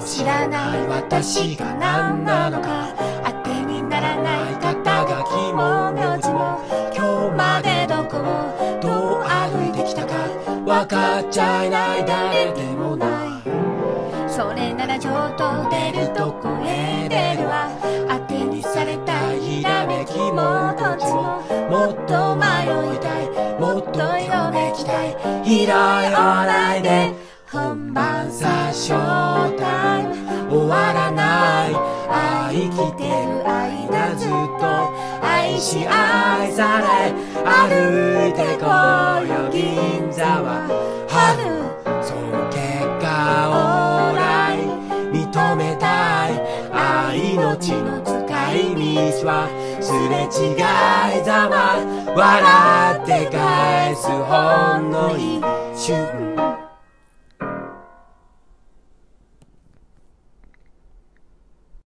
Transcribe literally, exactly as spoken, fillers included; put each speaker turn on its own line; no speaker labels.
知らない私が何なのか、当てにならない肩書きも名字も、今日までどこをどう歩いてきたか分かっちゃいない誰でもない。それならちょっと出るとこへ出るわ、当てにされたひらめきもどっちも、もっと迷いたいもっと読めきたい、広いお題で本番さショータイム終わらない、あ生きてる間ずっと愛し愛され歩いてこよ銀座は春、その結果オーライ認めたい、愛命の使い道はすれ違いざま、笑って返すほんの一瞬